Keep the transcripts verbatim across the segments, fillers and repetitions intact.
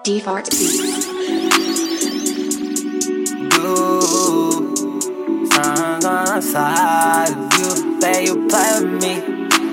D-Fart Beats. You, sun on the side of you, babe, you play with me.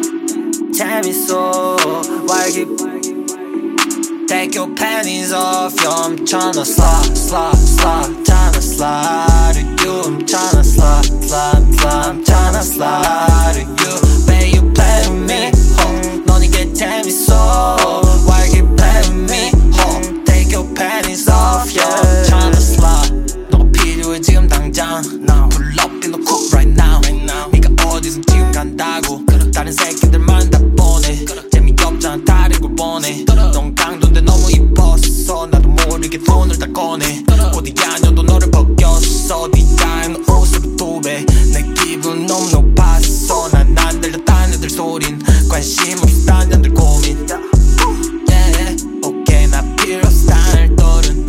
재밌어, why you keep take your panties off, yo, I'm tryna slide, slide, slide, tryna slide to you, I'm tryna slide, slide, slide, I'm tryna slide to you, babe, you play with me, ho, 넌 이게 재밌어, why you keep play with me, ho, take your panties off, yo, I'm tryna slide, 너가 필요해 지금 당장, pull up in the cook right now, 네가 어디서 지금 간다고, 다른 새끼들만 다 보내, 재미없잖아 다른 걸 원해, 넌 강도인데 너무 이뻤어, 나도 모르게 돈을 다 꺼내, 어디 아녀도 너를 벗겼어, 네가 입는 옷으로 도배, 내 기분 너무 높았어, 난 안 들려 딴 애들 소린, 관심 없어 딴 애들 고민, yeah, 오케이 나 필요 없어 딴 애들은,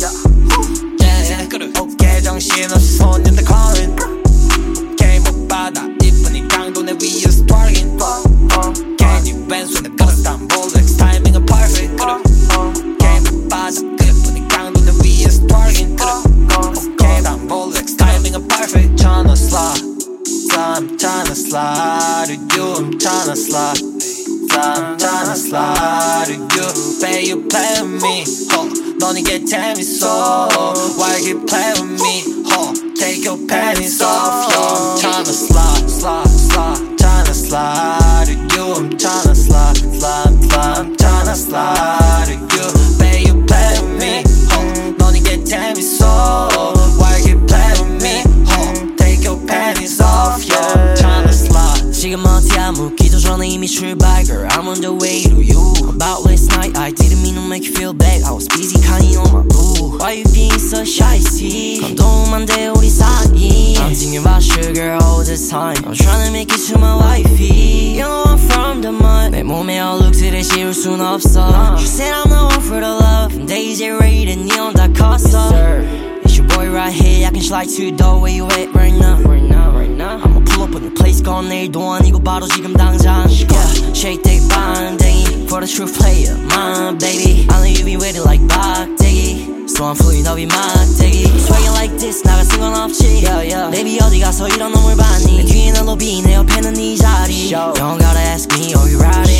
yeah, 오케이 정신없이 손님들 calling, 오케이 못 받아 이쁜 이 강도 내 위에서 twerking, can you 왼손에 custom Rolex timing은 perfect, 오케이 못 받아 이쁜 이 강도 내 위에서 twerking, 오케이 난 Rolex timing은 perfect, tryna slide, I'm tryna slide to you, I'm tryna slide, I'm tryna slide to you, babe you play with me, ho, 넌 이게 재밌어, why you keep play with me, ho, take your panties off, yo, I'm tryna slide, slide, slide, tryna slide to you, I'm tryna slide, slide, slide, I'm tryna slide to you, babe you play with me, ho, 넌 이게 재밌어, why you keep play with me, ho, take your panties off, yo, I'm tryna slide. 지금 어디야 묻기도 전에 이미 출발 girl I'm on the way to you About last night I didn't mean to make you feel bad I was busy counting on my boo Why you being so shy see 건도만데 우리 사기 I'm thinking about you girl all the time I'm trying to make you to my wifey You know I'm from the mud 내 몸에 얼룩들을 씌울 순 없어 You said I'm the one for the love 근데 이제 rated 네온 다 컸어 It's your boy right here I can slide to the door where you at right now Right now right now I'ma pull up on your place 건 내일도 아니고 바로 지금 당장 Yeah shake that 반댕이 For the true player my baby I know you be waiting like 박대기 So I'm fully 너비 막대기 Swaging like this 나가 쓴 건 없지 yeah, yeah. Baby 어디 가서 이런 놈을 봤니 내 뒤에는 로비 내 옆에는 네 자리 You don't gotta ask me are you ready